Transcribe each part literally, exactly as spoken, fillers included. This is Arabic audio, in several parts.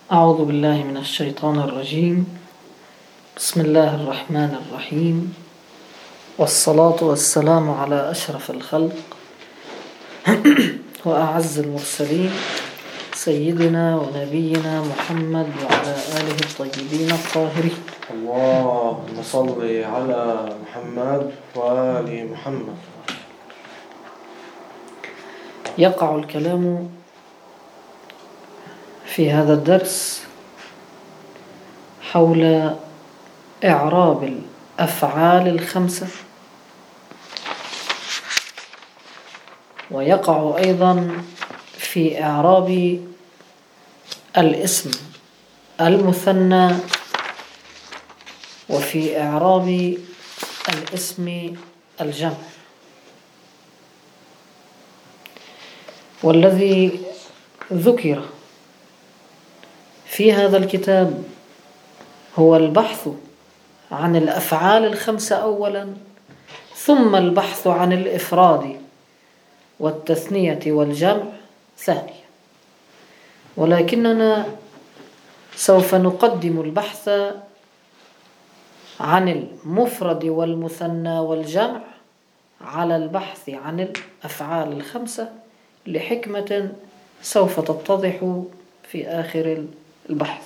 أعوذ بالله من الشيطان الرجيم. بسم الله الرحمن الرحيم، والصلاة والسلام على أشرف الخلق وأعز المرسلين سيدنا ونبينا محمد وعلى آله الطيبين الطاهرين. اللهم صل على محمد وآل محمد. يقع الكلام في هذا الدرس حول إعراب الأفعال الخمسة، ويقع أيضا في إعراب الاسم المثنى، وفي إعراب الاسم الجمع. والذي ذكر في هذا الكتاب هو البحث عن الأفعال الخمسة أولا، ثم البحث عن الإفراد والتثنية والجمع ثانيا. ولكننا سوف نقدم البحث عن المفرد والمثنى والجمع على البحث عن الأفعال الخمسة لحكمة سوف تتضح في آخر البحث.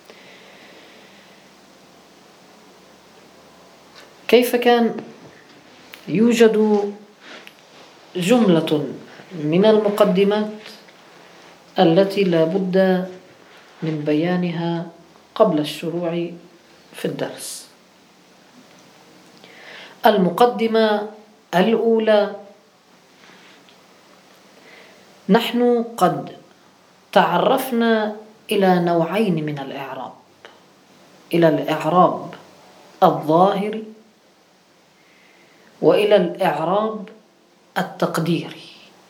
كيف كان يوجد جملة من المقدمات التي لا بد من بيانها قبل الشروع في الدرس. المقدمة الأولى: نحن قد تعرفنا إلى نوعين من الإعراب، إلى الإعراب الظاهري وإلى الإعراب التقديري.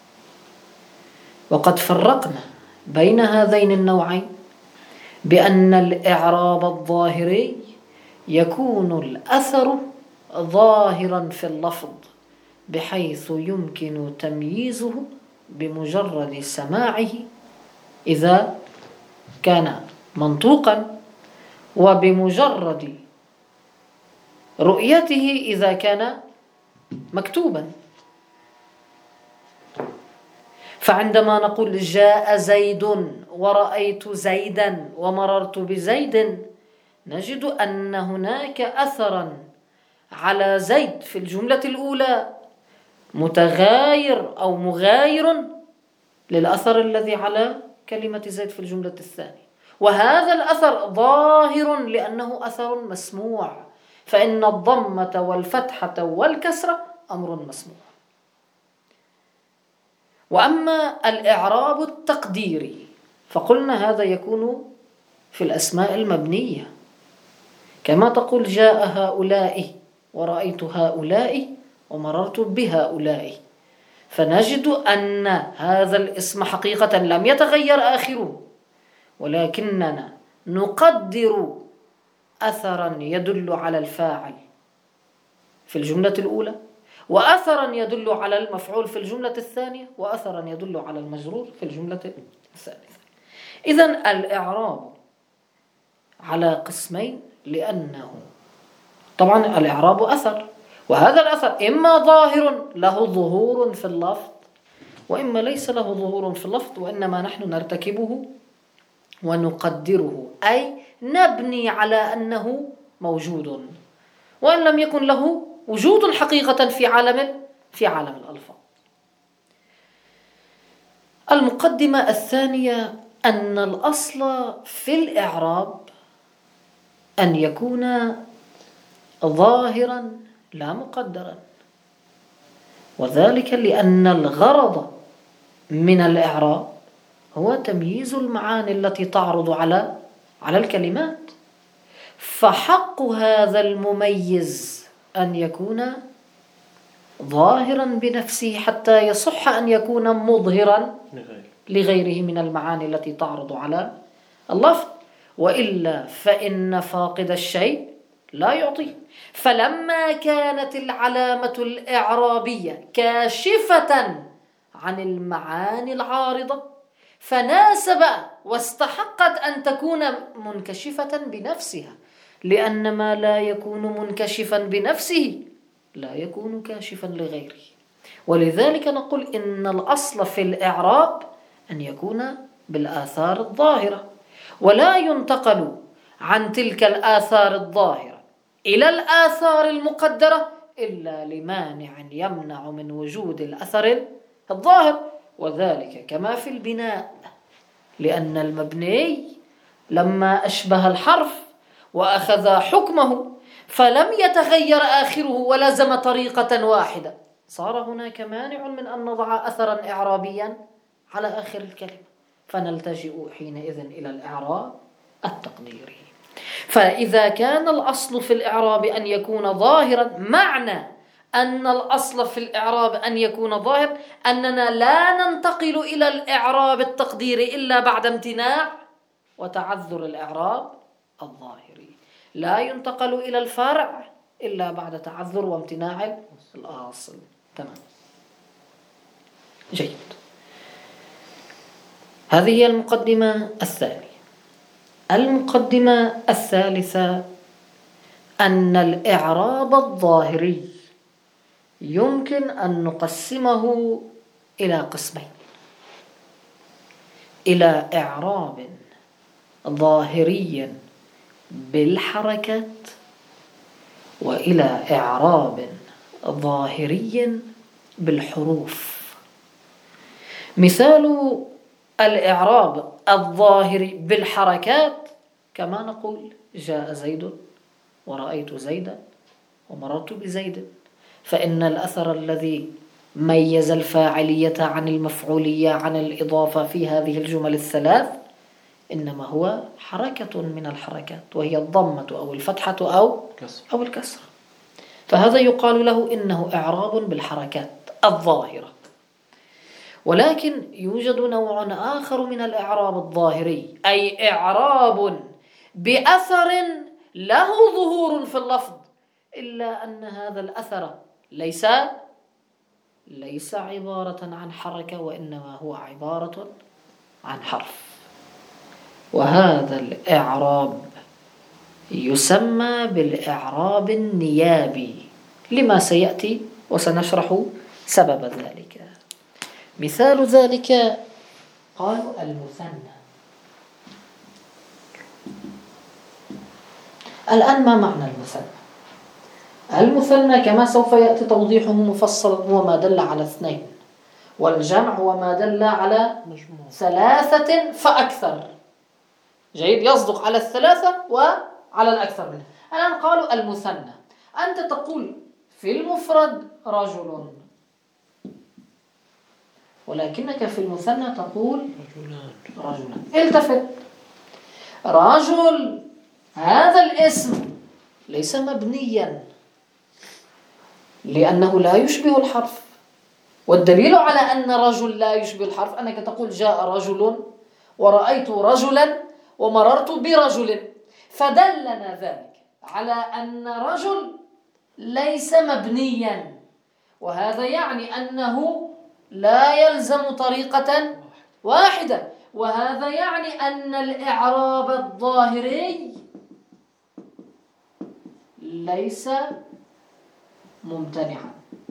وقد فرقنا بين هذين النوعين بأن الإعراب الظاهري يكون الأثر ظاهرا في اللفظ بحيث يمكن تمييزه بمجرد سماعه إذا كان منطوقا، وبمجرد رؤيته إذا كان مكتوبا. فعندما نقول جاء زيد ورأيت زيدا ومررت بزيد، نجد أن هناك أثرا على زيد في الجملة الأولى متغاير أو مغاير للأثر الذي على كلمة زيد في الجملة الثانية، وهذا الأثر ظاهر لأنه أثر مسموع، فإن الضمة والفتحة والكسرة أمر مسموع. وأما الإعراب التقديري فقلنا هذا يكون في الأسماء المبنية، كما تقول جاء هؤلاء ورأيت هؤلاء ومررت بهؤلاء، فنجد أن هذا الاسم حقيقة لم يتغير آخره، ولكننا نقدر أثرا يدل على الفاعل في الجملة الأولى، وأثرا يدل على المفعول في الجملة الثانية، وأثرا يدل على المجرور في الجملة الثالثة. إذن الإعراب على قسمين، لأنه طبعا الإعراب أثر، وهذا الأثر إما ظاهر له ظهور في اللفظ، وإما ليس له ظهور في اللفظ، وإنما نحن نرتكبه ونقدره، أي نبني على أنه موجود وإن لم يكن له وجود حقيقة في عالم في عالم الألفاظ. المقدمة الثانية أن الأصل في الإعراب أن يكون ظاهرا لا مقدرا، وذلك لأن الغرض من الإعراب هو تمييز المعاني التي تعرض على على الكلمات، فحق هذا المميز أن يكون ظاهرا بنفسه حتى يصح أن يكون مظهرا لغيره من المعاني التي تعرض على اللفظ، وإلا فإن فاقد الشيء لا يعطيه. فلما كانت العلامة الإعرابية كاشفة عن المعاني العارضة، فناسب واستحقت أن تكون منكشفة بنفسها، لأن ما لا يكون منكشفا بنفسه لا يكون كاشفا لغيره. ولذلك نقول إن الأصل في الإعراب أن يكون بالآثار الظاهرة، ولا ينتقل عن تلك الآثار الظاهرة إلى الآثار المقدرة إلا لمانع يمنع من وجود الأثر الظاهر. وذلك كما في البناء، لأن المبني لما أشبه الحرف وأخذ حكمه فلم يتغير آخره ولزم طريقة واحدة، صار هناك مانع من أن نضع أثرا إعرابيا على آخر الكلمة، فنلتجئ حينئذ إلى الإعراب التقديري. فإذا كان الأصل في الإعراب أن يكون ظاهرا، معنى أن الأصل في الإعراب أن يكون ظاهر أننا لا ننتقل إلى الإعراب التقديري إلا بعد امتناع وتعذر الإعراب الظاهري، لا ينتقل إلى الفرع إلا بعد تعذر وامتناع الأصل. تمام، جيد. هذه هي المقدمة الثانية. المقدمة الثالثة أن الإعراب الظاهري يمكن أن نقسمه إلى قسمين: إلى إعراب ظاهري بالحركات، وإلى إعراب ظاهري بالحروف. مثال الإعراب الظاهري بالحركات كما نقول: جاء زيد ورأيت زيدا ومررت بزيد، فإن الأثر الذي ميز الفاعلية عن المفعولية عن الإضافة في هذه الجمل الثلاث إنما هو حركة من الحركات، وهي الضمة أو الفتحة أو أو الكسر. فهذا يقال له إنه إعراب بالحركات الظاهرة. ولكن يوجد نوع آخر من الإعراب الظاهري، أي إعراب بأثر له ظهور في اللفظ، إلا أن هذا الأثر ليس ليس عبارة عن حركة، وإنما هو عبارة عن حرف. وهذا الإعراب يسمى بالإعراب النيابي، لما سيأتي وسنشرح سبب ذلك. مثال ذلك قالوا المثنى. الآن ما معنى المثنى؟ المثنى كما سوف يأتي توضيحه مفصلا هو ما دل على اثنين، والجمع هو ما دل على ثلاثة فأكثر. جيد، يصدق على الثلاثة وعلى الأكثر منها. الآن قالوا المثنى، أنت تقول في المفرد رجل، ولكنك في المثنى تقول رجلان. التفت، رجل هذا الاسم ليس مبنيا لأنه لا يشبه الحرف، والدليل على أن رجل لا يشبه الحرف أنك تقول جاء رجل ورأيت رجلا ومررت برجل، فدلنا ذلك على أن رجل ليس مبنيا، وهذا يعني أنه لا يلزم طريقة واحدة، وهذا يعني أن الإعراب الظاهري ليس ممتنعا.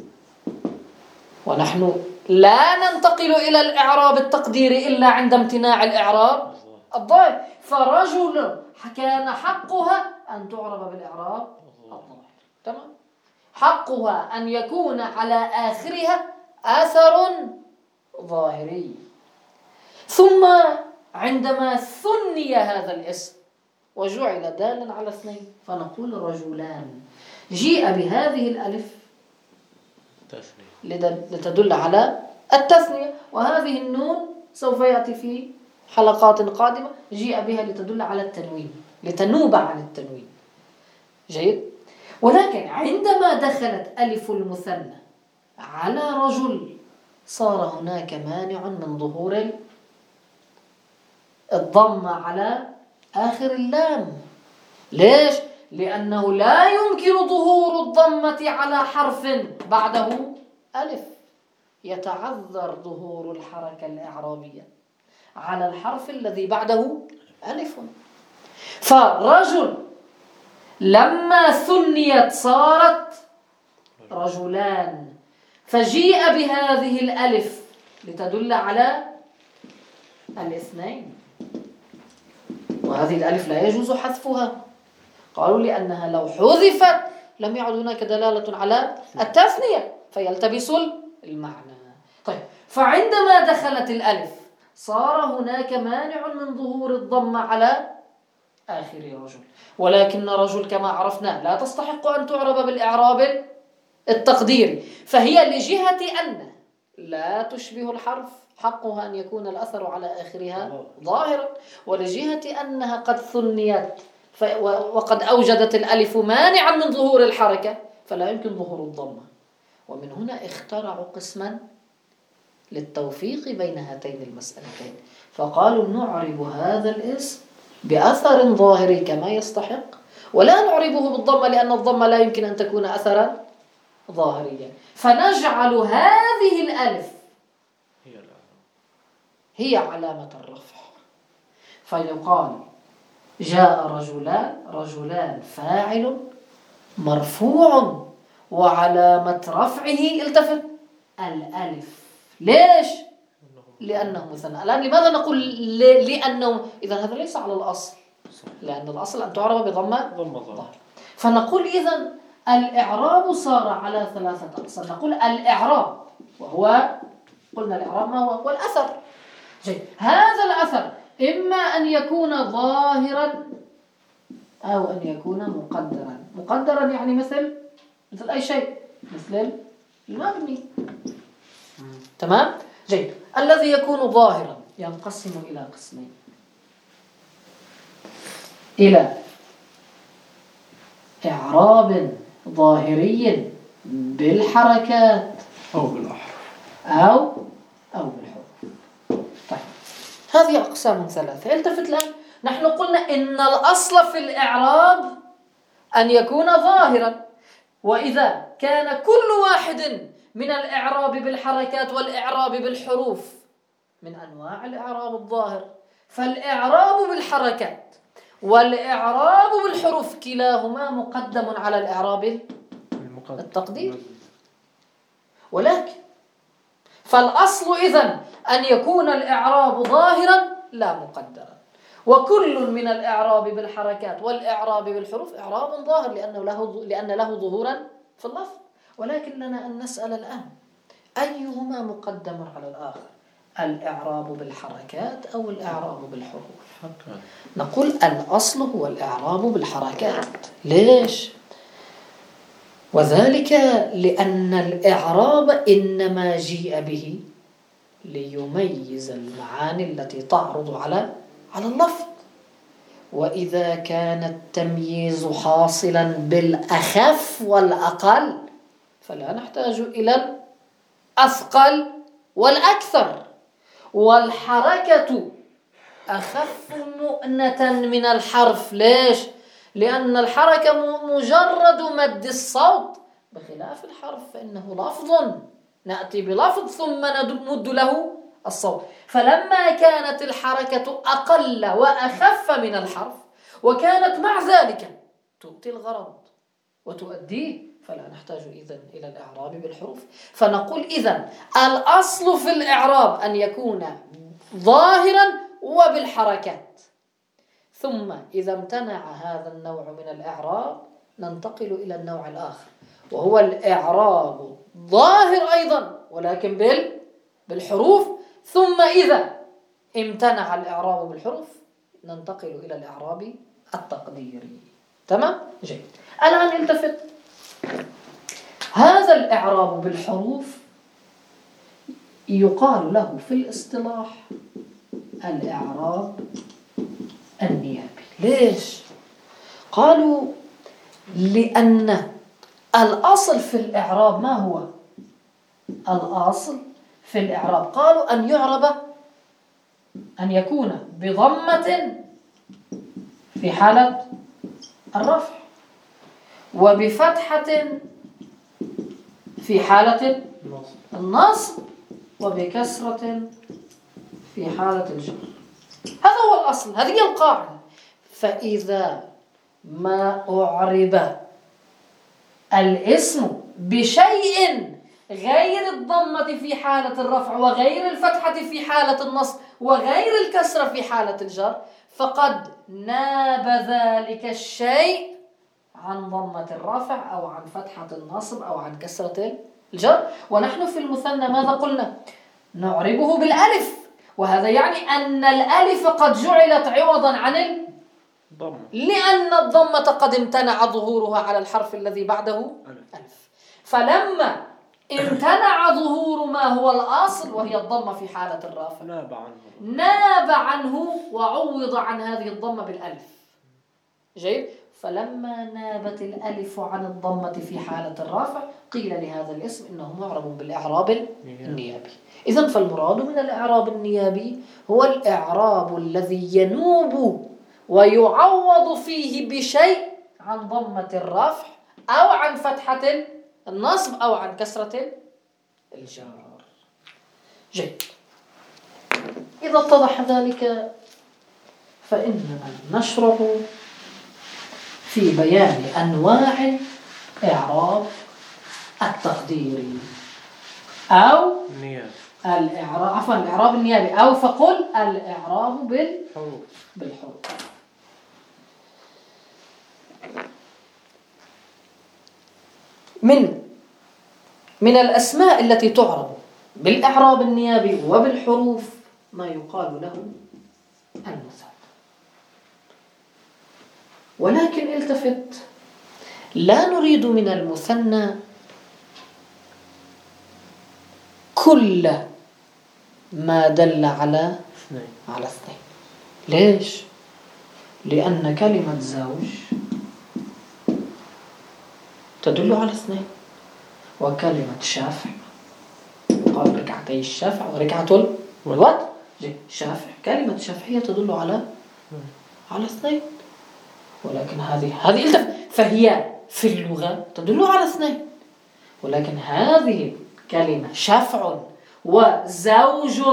ونحن لا ننتقل إلى الإعراب التقديري إلا عند امتناع الإعراب الظاهر، فرجل كان حقها أن تعرب بالإعراب الظاهر. تمام، حقها أن يكون على آخرها أثر ظاهري. ثم عندما ثني هذا الاسم وجعل دالا على اثنين فنقول رجلان، جيء بهذه الألف لتدل على التثنية، وهذه النون سوف يأتي في حلقات قادمة جيء بها لتدل على التنوين، لتنوب عن التنوين. جيد. ولكن عندما دخلت ألف المثنى على رجل صار هناك مانع من ظهور الضمة على آخر اللام. ليش؟ لأنه لا يمكن ظهور الضمة على حرف بعده ألف، يتعذر ظهور الحركة الإعرابية. على الحرف الذي بعده ألف. فرجل لما ثنيت صارت رجلان، فجيء بهذه الألف لتدل على الاثنين، وهذه الألف لا يجوز حذفها. قالوا لأنها لو حذفت لم يعد هناك دلالة على التثنية فيلتبس المعنى. طيب، فعندما دخلت الألف صار هناك مانع من ظهور الضمة على آخر رجل، ولكن رجل كما عرفنا لا تستحق أن تعرب بالإعراب التقديري، فهي لجهة أن لا تشبه الحرف حقها أن يكون الأثر على آخرها ظاهرا، ولجهة أنها قد ثنيت وقد أوجدت الألف مانعا من ظهور الحركة فلا يمكن ظهور الضمة. ومن هنا اخترعوا قسما للتوفيق بين هاتين المسألتين، فقالوا نعرب هذا الاسم بأثر ظاهري كما يستحق، ولا نعربه بالضمة لأن الضمة لا يمكن أن تكون أثرا ظاهريا، فنجعل هذه الألف هي علامة الرفع، فيقال جاء رجلان، رجلان فاعل مرفوع وعلامة رفعه التفت الألف. ليش؟ لأنه مثنى. الآن لماذا نقول لأنه؟ إذن هذا ليس على الأصل، لأن الأصل أن تعرب بضمة ظاهرة. فنقول إذن الإعراب صار على ثلاثة أقسام. نقول الإعراب وهو، قلنا الإعراب ما هو؟ هو الأثر. جيد. هذا الأثر إما أن يكون ظاهرا أو أن يكون مقدرا. مقدرا يعني مثل مثل أي شيء، مثل المبني. تمام؟ جيد. الذي يكون ظاهرا ينقسم إلى قسمين: إلى إعراب ظاهري بالحركات أو بالأحرف أو أو بالحروف. طيب، هذه أقسام ثلاثة. التفت الآن، نحن قلنا إن الأصل في الإعراب أن يكون ظاهرا، وإذا كان كل واحد من الإعراب بالحركات والإعراب بالحروف من أنواع الإعراب الظاهر، فالإعراب بالحركات والإعراب بالحروف كلاهما مقدم على الإعراب التقدير. ولكن فالأصل إذن أن يكون الإعراب ظاهرا لا مقدرا، وكل من الإعراب بالحركات والإعراب بالحروف إعراب ظاهر لأنه له لأن له ظهورا في اللفظ. ولكن لنا أن نسأل الآن أيهما مقدم على الآخر، الإعراب بالحركات أو الإعراب بالحروف؟ نقول الأصل هو الإعراب بالحركات. ليش؟ وذلك لأن الإعراب إنما جيء به ليميز المعاني التي تعرض على على اللفظ، وإذا كان التمييز حاصلا بالأخف والأقل فلا نحتاج إلى الأثقل والأكثر، والحركة أخف مؤنة من الحرف. ليش؟ لأن الحركة مجرد مد الصوت، بخلاف الحرف فإنه لفظ نأتي بلفظ ثم نمد له الصوت. فلما كانت الحركة أقل وأخف من الحرف وكانت مع ذلك تؤتي الغرض وتؤديه، فلا نحتاج إذن إلى الإعراب بالحروف. فنقول إذن الأصل في الإعراب أن يكون ظاهرا وبالحركات، ثم إذا امتنع هذا النوع من الإعراب ننتقل إلى النوع الآخر وهو الإعراب ظاهر أيضا ولكن بال بالحروف، ثم إذا امتنع الإعراب بالحروف ننتقل إلى الإعراب التقديري. تمام؟ جيد. الآن التفت، هذا الإعراب بالحروف يقال له في الاصطلاح الإعراب النيابي. ليش؟ قالوا لأن الأصل في الإعراب ما هو؟ الأصل في الإعراب قالوا أن يعرب أن يكون بضمة في حالة الرفع، وبفتحة في حالة النصب، وبكسرة في حالة الجر. هذا هو الأصل، هذه هي القاعدة. فإذا ما أعرب الاسم بشيء غير الضمة في حالة الرفع وغير الفتحة في حالة النصب وغير الكسرة في حالة الجر، فقد ناب ذلك الشيء عن ضمة الرفع أو عن فتحة النصب أو عن كسرة الجر. ونحن في المثنى ماذا قلنا؟ نعربه بالألف، وهذا يعني أن الألف قد جعلت عوضا عن الضمة، لأن الضمة قد امتنع ظهورها على الحرف الذي بعده ألف. فلما امتنع ظهور ما هو الأصل وهي الضمة في حالة الرفع، ناب عنه ناب عنه وعوض عن هذه الضمة بالألف. جيد. فلما نابت الألف عن الضمة في حالة الرفع قيل لهذا الاسم إنه معرب بالإعراب النيابي. إذن فالمراد من الإعراب النيابي هو الإعراب الذي ينوب ويعوض فيه بشيء عن ضمة الرفع أو عن فتحة النصب أو عن كسرة الجر. جيد. إذا اتضح ذلك فإننا نشرع في بيان أنواع إعراب التقديري أو النيابي، الإعراب عفوا الإعراب النيابي، أو فقل الإعراب بالحروف بالحروف. من من الأسماء التي تعرب بالإعراب النيابي وبالحروف ما يقال له المثنى. ولكن التفت، لا نريد من المثنى كل ما دل على اثنين على اثنين. ليش؟ لأن كلمة زوج تدل على اثنين، وكلمة شافع قال ركعتي الشافع وركعة الوتر. شافع كلمة شافعية تدل على على اثنين، ولكن هذه هذه التفت، فهي في اللغة تدل على اثنين، ولكن هذه كلمة شفع وزوج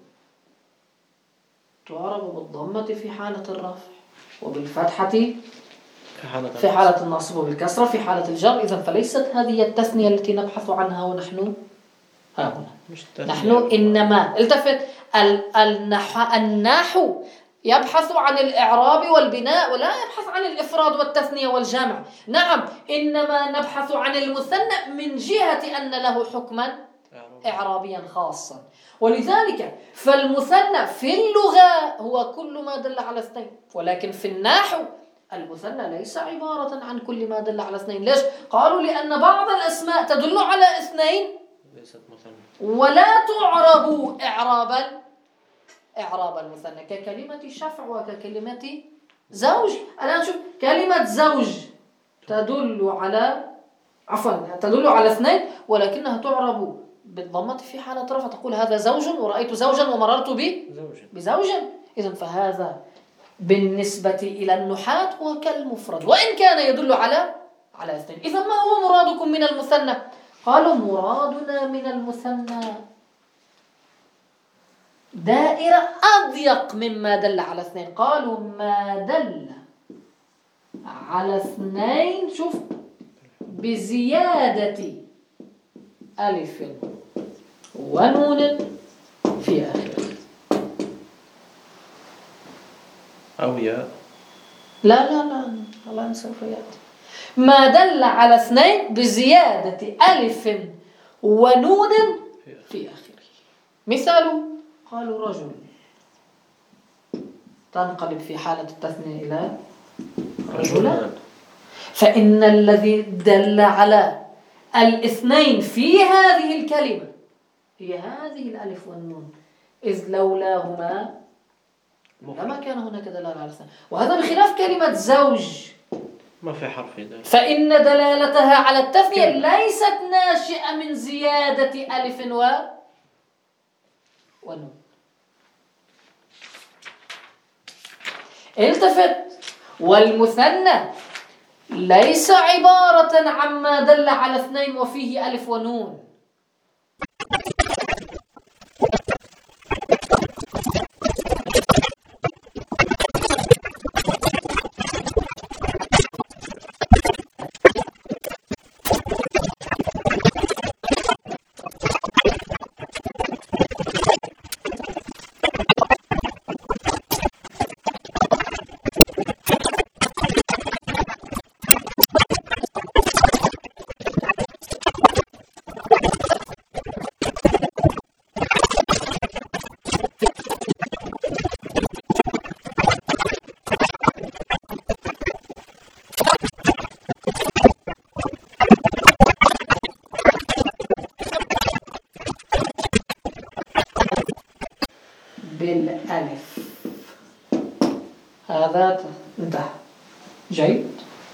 تعرب بالضمة في حالة الرفع وبالفتحة في حالة النصب وبالكسرة في حالة الجر. إذن فليست هذه التثنية التي نبحث عنها ونحن ها هنا. نحن إنما التفت النحو, النحو يبحث عن الإعراب والبناء ولا يبحث عن الإفراد والتثنية والجمع. نعم، إنما نبحث عن المثنى من جهة أن له حكما إعرابيا خاصا. ولذلك فالمثنى في اللغة هو كل ما دل على اثنين، ولكن في النحو المثنى ليس عبارة عن كل ما دل على اثنين. ليش؟ قالوا لأن بعض الأسماء تدل على اثنين ولا تعرب إعرابا إعراب المثنى، ككلمة شفع وككلمة زوج. الآن شوف، كلمة زوج تدل على عفوا تدل على اثنين، ولكنها تعرب بالضمة في حالة رفع، تقول هذا زوج ورأيت زوجا ومررت بزوج. إذن فهذا بالنسبة إلى النحاة هو كالمفرد وإن كان يدل على على اثنين. إذن ما هو مرادكم من المثنى؟ قالوا مرادنا من المثنى دائرة أضيق مما دل على اثنين. قالوا ما دل على اثنين شوف بزيادة ألف ونون في آخره أو ياء. لا لا لا الآن سوف يأتي. ما دل على اثنين بزيادة ألف ونون في آخره. مثال قالوا رجل تنقلب في حالة التثنية إلى رجلان، فإن الذي دل على الاثنين في هذه الكلمة هي هذه الألف والنون، إذ لولاهما لما كان هناك دلالة على الاثنين. وهذا بخلاف كلمة زوج ما في حرف دلالة، فإن دلالتها على التثنية ليست ناشئة من زيادة ألف و ونون. التفت، والمثنى ليس عبارة عما دل على اثنين وفيه ألف ونون. الألف. هذا انتهى. جيد.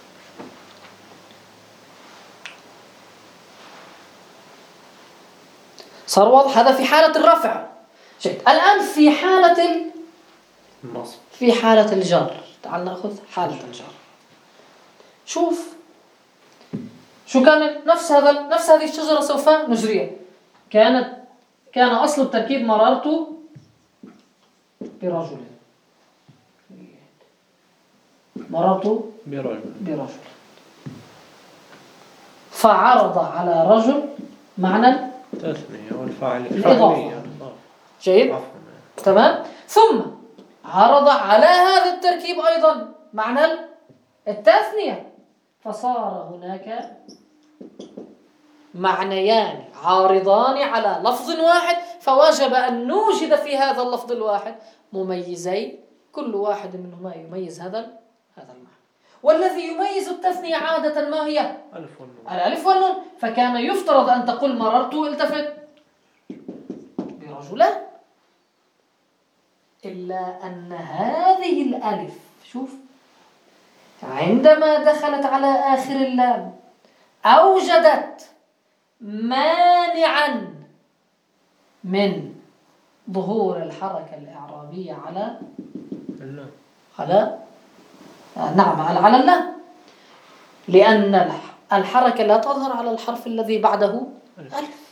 صار واضح هذا في حالة الرفع. جيد. الآن في حالة النصب، في حالة الجر. تعال نأخذ حالة الجر. شوف شو كان نفس هذا نفس هذه الشجرة سوف نجريها. كانت كان أصل التركيب مررت برجل، مررت برجل برجل، فعرض على رجل معنى تثنية والفاعل الإضافة. جيد. عفوا. تمام. ثم عرض على هذا التركيب أيضا معنى التثنية، فصار هناك معنيان عارضان على لفظ واحد، فوجب أن نوجد في هذا اللفظ الواحد مميزين، كل واحد منهما يميز هذا هذا المعنى. والذي يميز التثنية عادة ما هي؟ ألف والنون. الألف والنون. فكان يفترض أن تقول مررت التفت برجلان، إلا أن هذه الألف شوف عندما دخلت على آخر اللام أوجدت مانعا من ظهور الحركة الإعرابية على اللام. على نعم على اللام، لأن الحركة لا تظهر على الحرف الذي بعده ألف.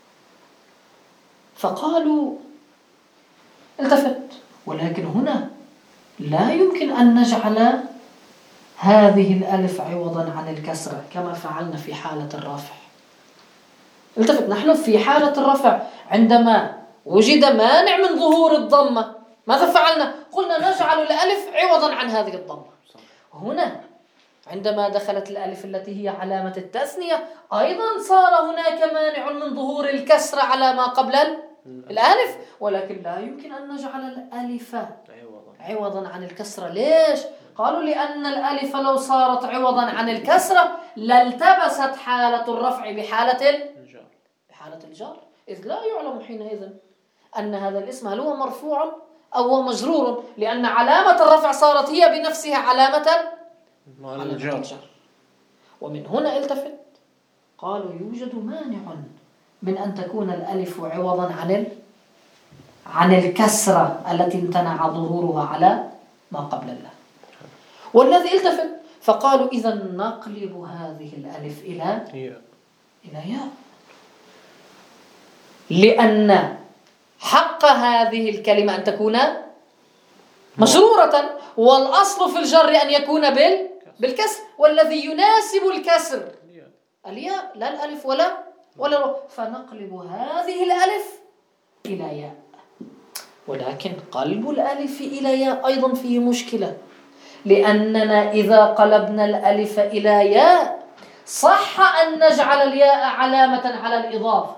فقالوا التفت، ولكن هنا لا يمكن أن نجعل هذه الألف عوضا عن الكسرة كما فعلنا في حالة الرفع. التفت، نحن في حالة الرفع عندما وجد مانع من ظهور الضمة ماذا فعلنا؟ قلنا نجعل الألف عوضا عن هذه الضمة. هنا عندما دخلت الألف التي هي علامة التثنية أيضا صار هناك مانع من ظهور الكسرة على ما قبل الألف، ولكن لا يمكن أن نجعل الألف عوضا عن الكسرة. ليش؟ قالوا لأن الألف لو صارت عوضا عن الكسرة لالتبست حالة الرفع بحالة الجر بحالة الجر إذ لا يعلم حينئذ أن هذا الاسم هل هو مرفوع أو هو مجرور، لأن علامة الرفع صارت هي بنفسها علامة الجر. ومن هنا التفت قالوا يوجد مانع من أن تكون الألف عوضا عن عن الكسرة التي امتنع ظهورها على ما قبل الله. والذي التفت فقالوا إذا نقلب هذه الألف إلى إلى ياء، لأن حق هذه الكلمة أن تكون مجرورة، والأصل في الجر أن يكون بال بالكسر، والذي يناسب الكسر الياء لا الألف ولا ولا فنقلب هذه الألف إلى ياء. ولكن قلب الألف إلى ياء أيضا فيه مشكلة، لأننا إذا قلبنا الألف إلى ياء صح أن نجعل الياء علامة على الإضافة،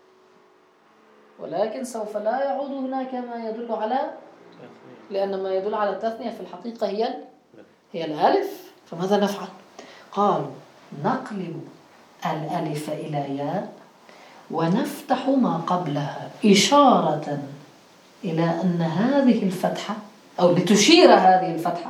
ولكن سوف لا يعود هناك ما يدل على، لأن ما يدل على التثنية في الحقيقة هي هي الألف. فماذا نفعل؟ قالوا نقلب الألف إلى ياء ونفتح ما قبلها إشارة إلى أن هذه الفتحة أو لتشير هذه الفتحة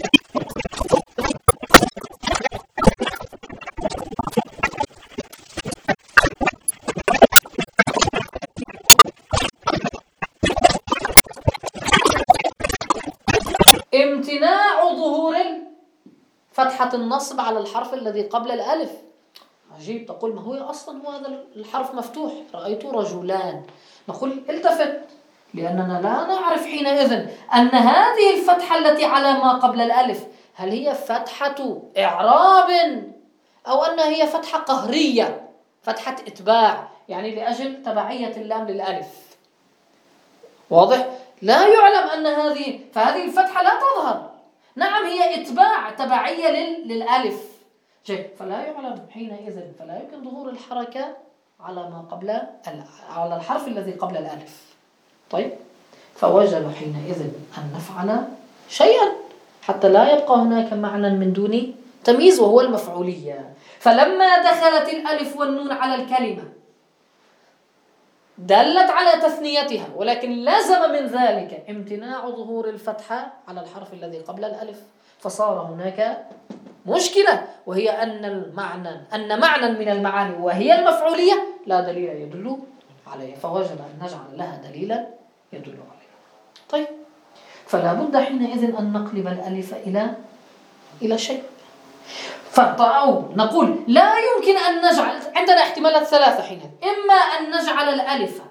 امتناع ظهور فتحة النصب على الحرف الذي قبل الألف. عجيب، تقول ما هو أصلا هو هذا الحرف مفتوح، رأيت رجلان، نقول التفت، لأننا لا نعرف حينئذ أن هذه الفتحة التي على ما قبل الألف هل هي فتحة إعراب أو أنها هي فتحة قهرية، فتحة إتباع، يعني لأجل تبعية اللام للألف. واضح؟ لا يعلم أن هذه، فهذه الفتحة لا تظهر، نعم هي إتباع تبعية للألف، جيد، فلا يعلم حينئذ، فلا يمكن ظهور الحركة على ما قبل على الحرف الذي قبل الألف. طيب، فوجب حينئذ أن نفعل شيئا حتى لا يبقى هناك معنى من دون تمييز، وهو المفعولية. فلما دخلت الألف والنون على الكلمة دلت على تثنيتها، ولكن لزم من ذلك امتناع ظهور الفتحة على الحرف الذي قبل الألف، فصار هناك مشكلة، وهي أن المعنى أن معنى من المعاني وهي المفعولية لا دليل يدل عليه، فوجب أن نجعل لها دليلا يدل عليه. طيب، فلا بد حينئذ أن نقلب الألف إلى إلى شيء. أو نقول لا يمكن أن نجعل، عندنا احتمالات ثلاثة حينئذ، إما أن نجعل الألف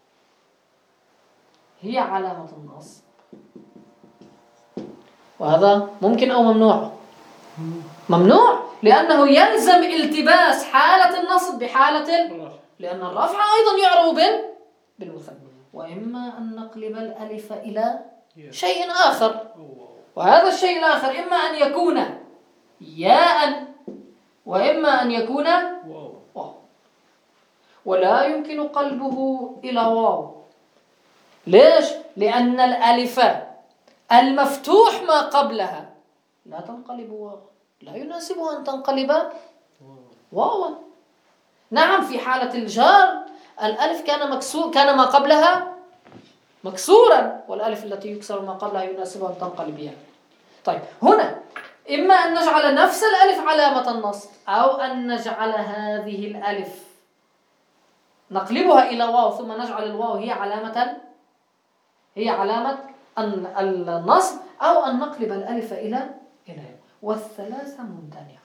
هي علامة النصب، وهذا ممكن أو ممنوع؟ ممنوع، لأنه يلزم التباس حالة النصب بحالة ال... لأن الرفع أيضا يعرب بال... بالمثنى. وإما أن نقلب الألف إلى شيء آخر، وهذا الشيء الآخر إما أن يكون ياء وإما أن يكون واو، ولا يمكن قلبه إلى واو. ليش؟ لأن الألف المفتوح ما قبلها لا تنقلب واو، لا يناسبها أن تنقلب واو. نعم، في حالة الجار الألف كان مكسور، كان ما قبلها مكسورا، والألف التي يكسر ما قبلها يناسبها أن تنقلب ياء. طيب، هنا إما أن نجعل نفس الألف علامة النصب، أو أن نجعل هذه الألف نقلبها إلى واو ثم نجعل الواو هي علامة هي علامة النصب، أو أن نقلب الألف إلى إلى والثلاثة ممتنعة.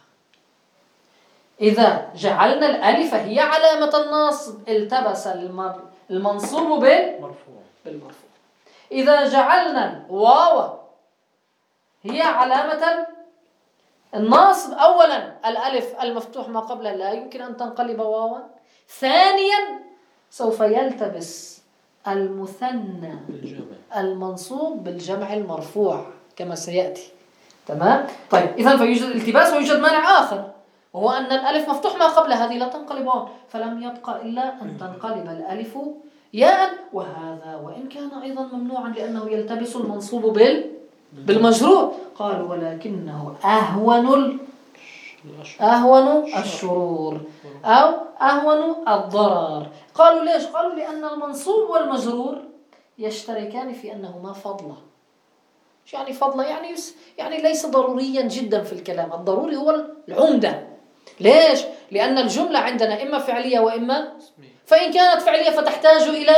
إذا جعلنا الألف هي علامة النصب التبس المنصوب بالمرفوع بالمرفوع. إذا جعلنا الواو هي علامة النصب، أولا الألف المفتوح ما قبلها لا يمكن أن تنقلب واوا، ثانيا سوف يلتبس المثنى المنصوب بالجمع المرفوع كما سيأتي. تمام؟ طيب، إذن فيوجد التباس ويوجد مانع آخر، وهو أن الألف مفتوح ما قبل هذه لا تنقلب واو، فلم يبقى إلا أن تنقلب الألف ياء، وهذا وإن كان أيضا ممنوعا لأنه يلتبس المنصوب بال بالمجرور. قالوا ولكنه أهون أهون الشرور أو أهون الضرر. قالوا ليش؟ قالوا لأن المنصوب والمجرور يشتركان في أنهما فضلة. شو يعني فضلة؟ يعني يس يعني ليس ضروريا جدا في الكلام، الضروري هو العمدة. ليش؟ لأن الجملة عندنا إما فعلية وإما، فإن كانت فعلية فتحتاج إلى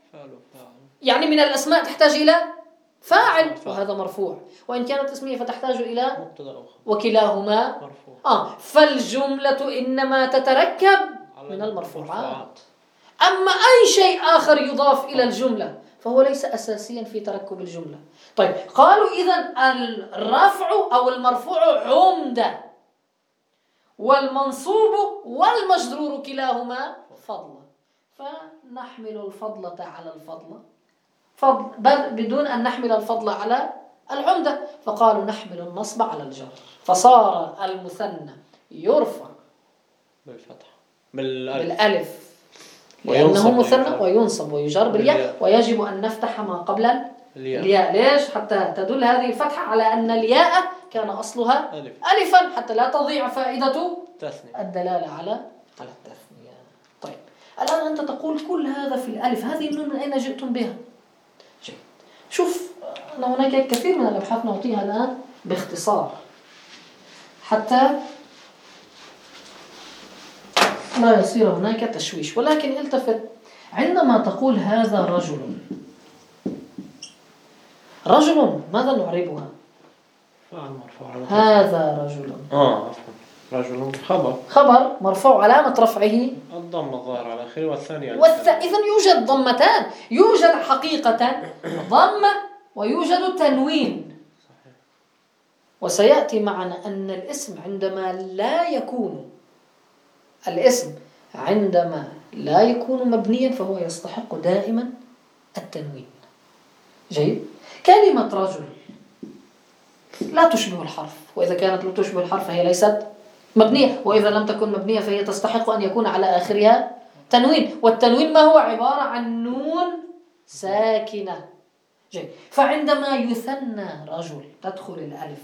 يعني من الأسماء تحتاج إلى فاعل وهذا مرفوع، وإن كانت اسمية فتحتاج إلى وكلاهما مرفوع. آه فالجملة إنما تتركب من المرفوعات، أما أي شيء آخر يضاف إلى الجملة فهو ليس أساسيا في تركب الجملة. طيب، قالوا إذن الرفع أو المرفوع عمدة، والمنصوب والمجرور كلاهما فضلا، فنحمل الفضلة على الفضلة فضل بدون أن نحمل الفضل على العمدة، فقالوا نحمل النصب على الجر، فصار المثنى يرفع بالفتح بالألف, بالألف لأنه مثنى وينصب ويجر بالياء، ويجب أن نفتح ما قبل الياء. الياء ليش؟ حتى تدل هذه الفتحة على أن الياء كان أصلها ألف. ألفا، حتى لا تضيع فائدة تثنية الدلالة على على التثنية. طيب، الآن أنت تقول كل هذا في الألف، هذه النون من أين جئتم بها؟ شوف، أنا هناك كثير من الأبحاث نعطيها الآن باختصار حتى لا يصير هناك تشويش، ولكن التفت، عندما تقول هذا رجل رجل ماذا نعربها؟ هذا رجل آه رجل خبر خبر مرفوع علامة رفعه الضمة الظاهرة على آخره والثانية والث... إذن يوجد ضمتان، يوجد حقيقة ضمة ويوجد تنوين. صحيح. وسيأتي معنا أن الاسم عندما لا يكون الاسم عندما لا يكون مبنيا فهو يستحق دائما التنوين. جيد. كلمة رجل لا تشبه الحرف، وإذا كانت لا تشبه الحرف فهي ليست مبنية، وإذا لم تكن مبنية فهي تستحق أن يكون على آخرها تنوين، والتنوين ما هو؟ عبارة عن نون ساكنة. جيد. فعندما يثنى رجل تدخل الألف،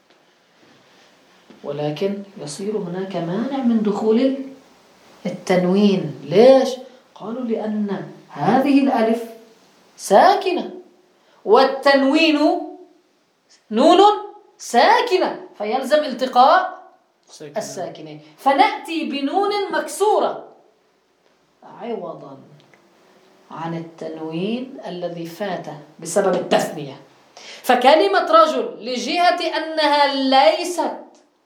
ولكن يصير هناك مانع من دخول التنوين. ليش؟ قالوا لأن هذه الألف ساكنة والتنوين نون ساكنة، فيلزم التقاء الساكنين، فنأتي بنون مكسورة عوضا عن التنوين الذي فات بسبب التثنية. فكلمة رجل لجهة أنها ليست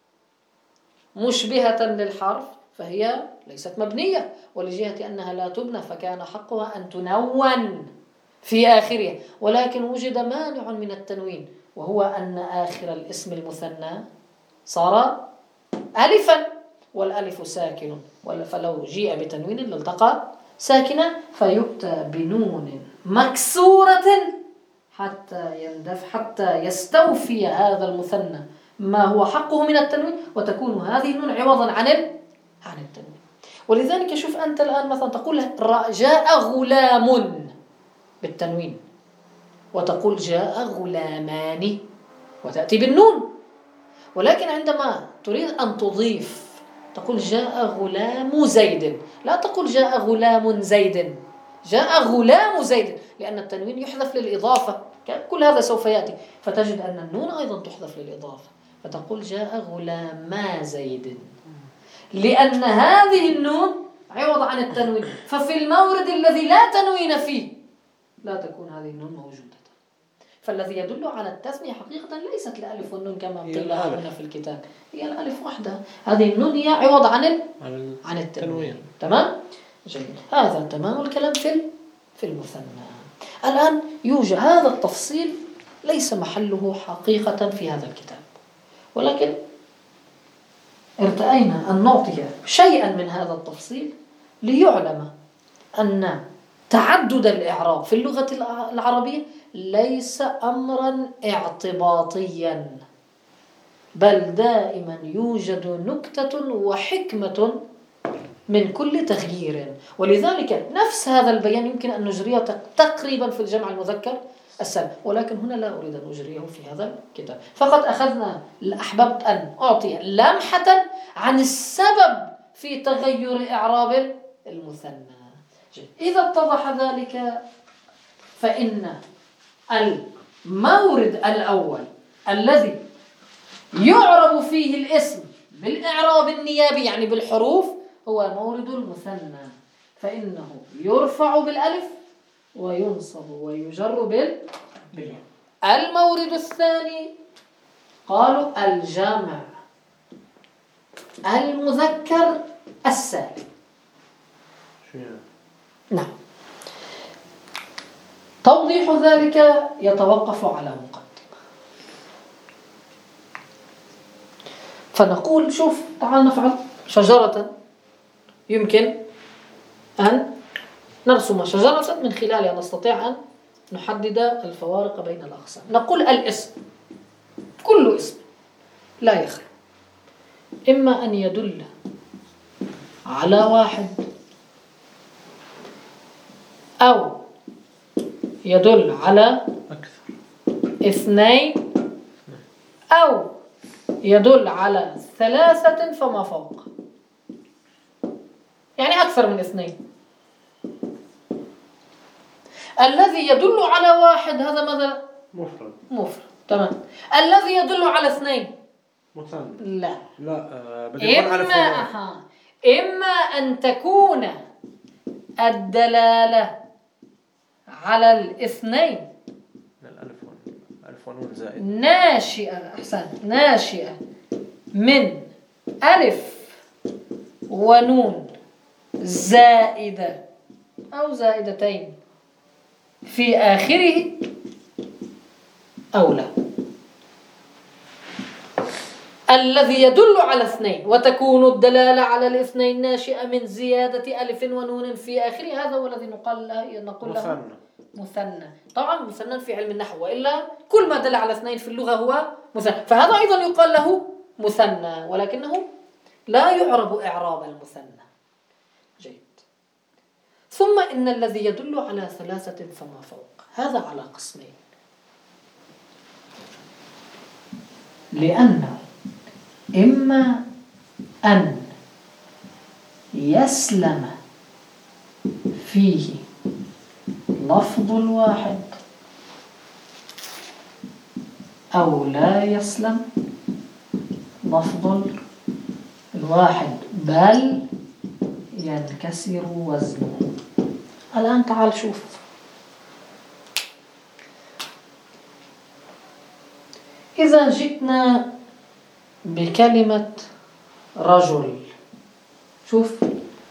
مشبهة للحرف فهي ليست مبنية، ولجهة أنها لا تبنى فكان حقها أن تنون في آخرها، ولكن وجد مانع من التنوين وهو أن آخر الاسم المثنى صار ألفا والألف ساكن، فلو جيء بتنوين لالتقى ساكنة فيؤتى بنون مكسورة حتى يندف حتى يستوفي هذا المثنى ما هو حقه من التنوين، وتكون هذه النون عوضا عن عن التنوين. ولذلك شوف أنت الآن مثلا تقول جاء غلام بالتنوين، وتقول جاء غلامان وتأتي بالنون، ولكن عندما تريد أن تضيف تقول جاء غلام زيد، لا تقول جاء غلام زيد، جاء غلام زيد، لأن التنوين يحذف للإضافة، كل هذا سوف يأتي، فتجد أن النون أيضا تحذف للإضافة، فتقول جاء غلاما زيد، لأن هذه النون عوض عن التنوين، ففي المورد الذي لا تنوين فيه لا تكون هذه النون موجودة. فالذي يدل على التثنية حقيقة ليست الألف والنون كما قيل هنا في الكتاب، هي الألف وحدها، هذه النون هي عوض عن ال... عن التنوين. تمام؟ جيد، هذا تمام الكلام في في المثنى. الآن يوجد هذا التفصيل ليس محله حقيقة في هذا الكتاب، ولكن ارتأينا أن نعطي شيئا من هذا التفصيل ليعلم أن تعدد الإعراب في اللغة العربية ليس أمرا اعتباطيا، بل دائما يوجد نكتة وحكمة من كل تغيير. ولذلك نفس هذا البيان يمكن أن نجريه تقريبا في الجمع المذكر السالم، ولكن هنا لا أريد أن أجريه في هذا الكتاب، فقط أخذنا أحببت أن أعطي لمحة عن السبب في تغير إعراب المثنى. إذا اتضح ذلك فإن المورد الأول الذي يعرب فيه الاسم بالإعراب النيابي يعني بالحروف هو مورد المثنى، فإنه يرفع بالألف وينصب ويجر بالياء. المورد الثاني قالوا الجمع المذكر السالم. نعم، توضيح ذلك يتوقف على مقدمة، فنقول شوف تعال نفعل شجرة، يمكن أن نرسم شجرة من خلالها نستطيع أن نحدد الفوارق بين الأقسام. نقول الاسم، كل اسم لا يخلو إما أن يدل على واحد أو يدل على أكثر اثنين أو يدل على ثلاثة فما فوق، يعني أكثر من اثنين. الذي يدل على واحد هذا ماذا؟ مفرد. مفرد، تمام. الذي يدل على اثنين مثنى. لا لا آه بدي أقول على إما أها. إما أن تكون الدلالة على الاثنين الألف ألف ونون زائد ناشئة، أحسن، ناشئة من ألف ونون زائدة أو زائدتين في آخره أو لا. الذي يدل على اثنين وتكون الدلالة على الاثنين ناشئة من زيادة ألف ونون في آخره، هذا هو الذي نقول له نقول له مثنى. طبعا مثنى في علم النحو، وإلا كل ما دل على اثنين في اللغة هو مثنى، فهذا أيضا يقال له مثنى، ولكنه لا يعرب إعراب المثنى. جيد. ثم إن الذي يدل على ثلاثة فما فوق هذا على قسمين، لأنه إما أن يسلم فيه لفظ الواحد أو لا يسلم لفظ الواحد بل ينكسر وزنه. الآن تعال شوف، إذا جئنا بكلمة رجل، شوف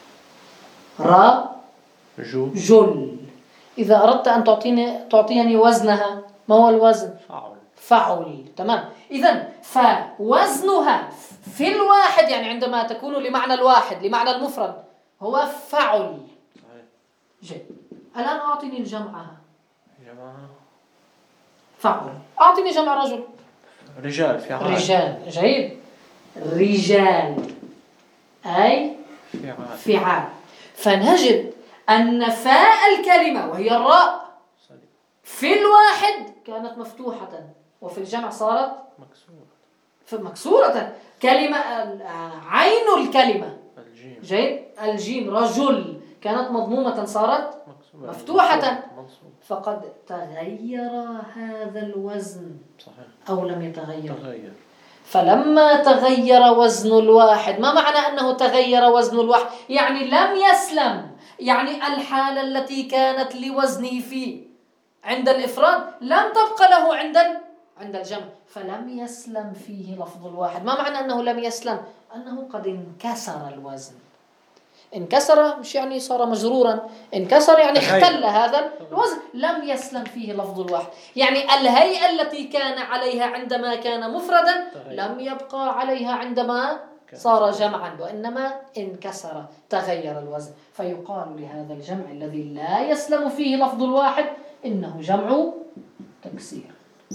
رجل، إذا أردت أن تعطيني تعطيني وزنها، ما هو الوزن؟ فعل. فعل، تمام. إذن فوزنها في الواحد، يعني عندما تكون لمعنى الواحد لمعنى المفرد هو فعل. جيد. الآن أعطيني الجمعها. جماعة فعل. أعطيني جمع رجل. رجال. فعال. رجال. جيد. رجال أي فعال. فعال. فنجد أن فاء الكلمة وهي الراء في الواحد كانت مفتوحة وفي الجمع صارت مكسورة. مكسورة. كلمة عين الكلمة الجيم. جيد. الجيم رجل كانت مضمومة صارت مفتوحة. فقد تغير هذا الوزن. صحيح. أو لم يتغير؟ تغير. فلما تغير وزن الواحد، ما معنى أنه تغير وزن الواحد؟ يعني لم يسلم، يعني الحالة التي كانت لوزنه فيه عند الإفراد لم تبقى له عند عند الجمع، فلم يسلم فيه لفظ الواحد. ما معنى أنه لم يسلم؟ أنه قد انكسر الوزن. انكسر مش يعني صار مجرورا، انكسر يعني اختل هذا الوزن، لم يسلم فيه لفظ الواحد. يعني الهيئة التي كان عليها عندما كان مفردا لم يبقى عليها عندما صار جمعا، وإنما انكسر، تغير الوزن. فيقال لهذا الجمع الذي لا يسلم فيه لفظ الواحد إنه جمع تكسير.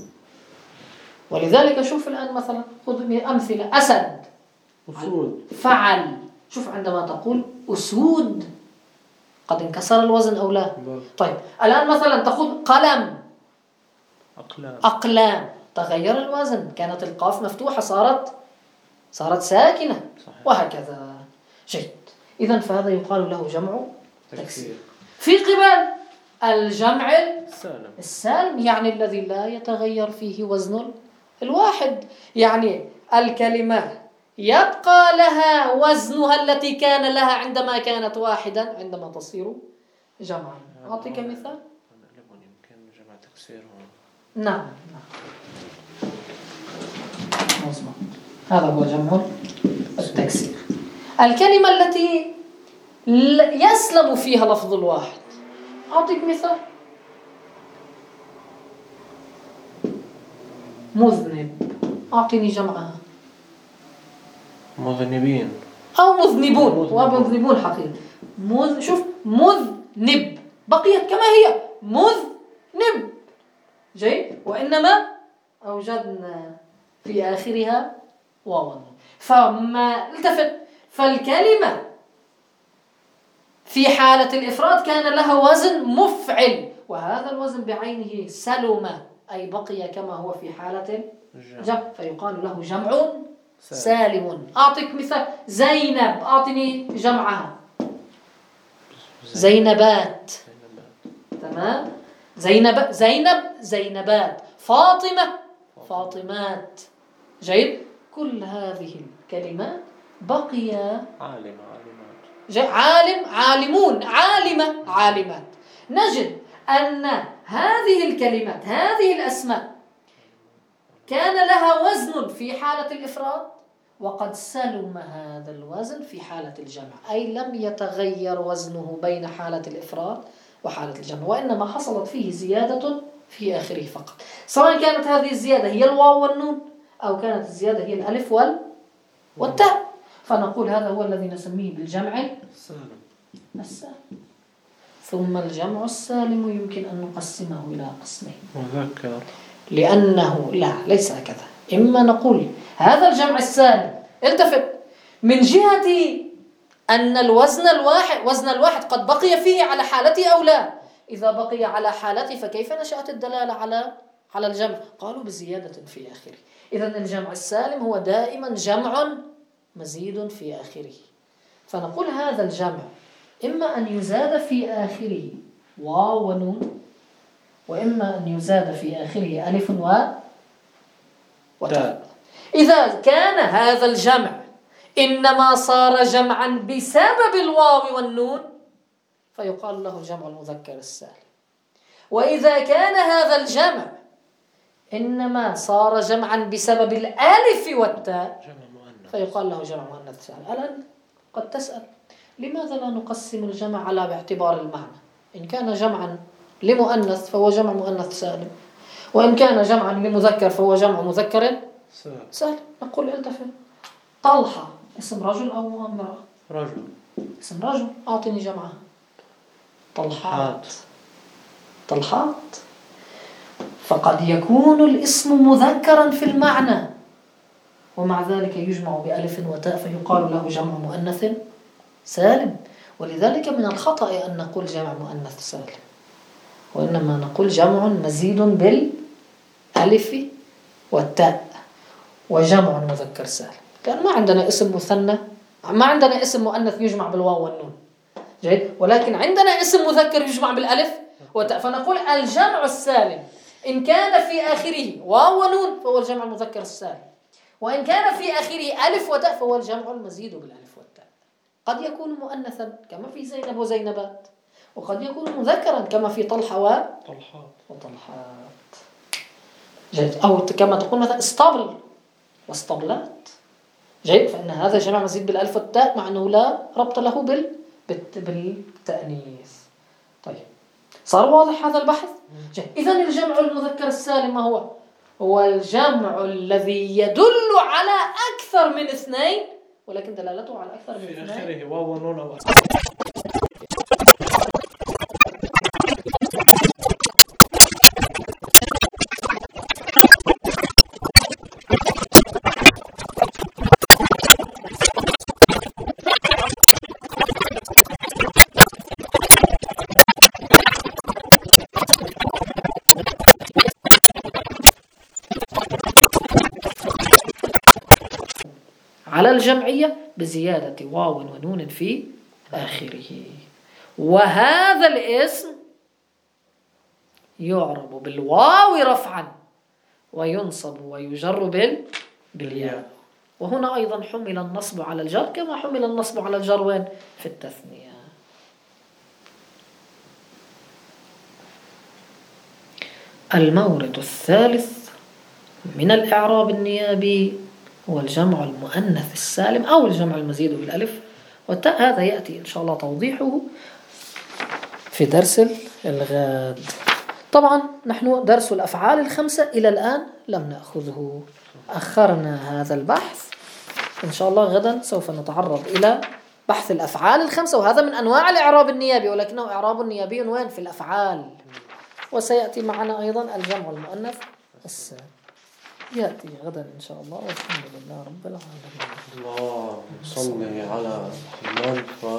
ولذلك شوف الآن مثلا خذ أمثلة. أسد، أسود، فعل. شوف عندما تقول أسود قد انكسر الوزن أو لا؟ طيب الآن مثلا تقول قلم، أقلام، أقلام، تغير الوزن، كانت القاف مفتوحة صارت صارت ساكنة. صحيح. وهكذا. جيد. إذن فهذا يقال له جمع تكسير. في قبال الجمع السالم. السالم يعني الذي لا يتغير فيه وزن الواحد، يعني الكلمة يبقى لها وزنها التي كان لها عندما كانت واحدا عندما تصير جمعا. أعطيك مثال. يمكن جمع تكسير. نعم. مظبوط. هذا هو جمع التكسير. الكلمة التي يسلم فيها لفظ الواحد. أعطيك مثال. مذنب، أعطيني جمعها. مذنبين أو مذنبون. ومذنبون حقيقي. مذ شوف مذنب بقيت كما هي مذنب. جيد. وإنما أوجدنا في آخرها واو. فما التفت، فالكلمة في حالة الإفراد كان لها وزن مفعل، وهذا الوزن بعينه سلم أي بقي كما هو في حالة الجمع، فيقال له جمع سالم. أعطيك مثال. زينب، أعطني جمعها. زينبات. تمام. زينب زينب زينبات. فاطمة فاطمات. جيد. كل هذه الكلمات بقي عالم عالمات. جيد. عالم عالمون. عالمة عالمات. نجد أن هذه الكلمات هذه الأسماء كان لها وزن في حالة الإفراد وقد سلم هذا الوزن في حالة الجمع، أي لم يتغير وزنه بين حالة الإفراد وحالة الجمع، وإنما حصلت فيه زيادة في آخره فقط، سواء كانت هذه الزيادة هي الواو والنون أو كانت الزيادة هي الألف وال والتاء. فنقول هذا هو الذي نسميه بالجمع السالم. ثم الجمع السالم يمكن أن نقسمه إلى قسمين. مذكر. لأنه لا ليس هكذا. إما نقول هذا الجمع السالم التفت من جهة أن الوزن الواحد وزن الواحد قد بقي فيه على حالته أو لا. إذا بقي على حالته فكيف نشأت الدلالة على على الجمع؟ قالوا بزيادة في آخره. إذن الجمع السالم هو دائما جمع مزيد في آخره. فنقول هذا الجمع إما أن يزاد في آخره واو ونون، وإما أن يزاد في آخره ألف و وتاء. إذا كان هذا الجمع إنما صار جمعا بسبب الواو والنون فيقال له جمع المذكر السالم. وإذا كان هذا الجمع إنما صار جمعا بسبب الألف والتاء فيقال له جمع مؤنث سالم. الآن قد تسأل لماذا لا نقسم الجمع على باعتبار المعنى؟ إن كان جمعا لمؤنث فهو جمع مؤنث سالم، وإن كان جمعا لمذكر فهو جمع مذكر سالم. نقول التفت، طلحة اسم رجل أو امرأة؟ رجل. اسم رجل، أعطني جمعها. طلحات. طلحات. فقد يكون الاسم مذكرا في المعنى ومع ذلك يجمع بألف وتاء فيقال له جمع مؤنث سالم. ولذلك من الخطأ أن نقول جمع مؤنث سالم، وإنما نقول جمع مزيد بالألف والتاء وجمع مذكر سالم، لأن ما عندنا اسم مثنى، ما عندنا اسم مؤنث يجمع بالواو والنون، جيد، ولكن عندنا اسم مذكر يجمع بالألف والتاء، فنقول الجمع السالم إن كان في آخره واو ونون فهو الجمع المذكر السالم، وإن كان في آخره ألف وتاء فهو الجمع المزيد بالألف والتاء. قد يكون مؤنثا كما في زينب وزينبات، وقد يكون مذكرا كما في طلحة وطلحات، جيد، أو كما تقول مثلا اسطبل واسطبلات، جيد، فإن هذا جمع مزيد بالألف والتاء مع أنه لا ربط له بال... بالتأنيث. طيب، صار واضح هذا البحث؟ إذن الجمع المذكر السالم ما هو؟ هو الجمع الذي يدل على أكثر من اثنين ولكن دلالته على أكثر من اثنين في آخره واو ونون أو على الجمعية بزيادة واو ونون في آخره. وهذا الاسم يعرب بالواو رفعا وينصب ويجر بال بالياء. وهنا أيضا حمل النصب على الجر كما حمل النصب على الجر وين؟ في التثنية. المورد الثالث من الإعراب النيابي هو الجمع المؤنث السالم أو الجمع المزيد بالألف والتاء. هذا يأتي إن شاء الله توضيحه في درس الغد. طبعا نحن درس الأفعال الخمسة إلى الآن لم نأخذه، أخرنا هذا البحث. إن شاء الله غدا سوف نتعرض إلى بحث الأفعال الخمسة، وهذا من أنواع الإعراب النيابي ولكنه إعراب نيابي وين؟ في الأفعال. وسيأتي معنا أيضا الجمع المؤنث السالم، يأتي غدا إن شاء الله، والحمد لله رب العالمين. اللهم صل على محمد.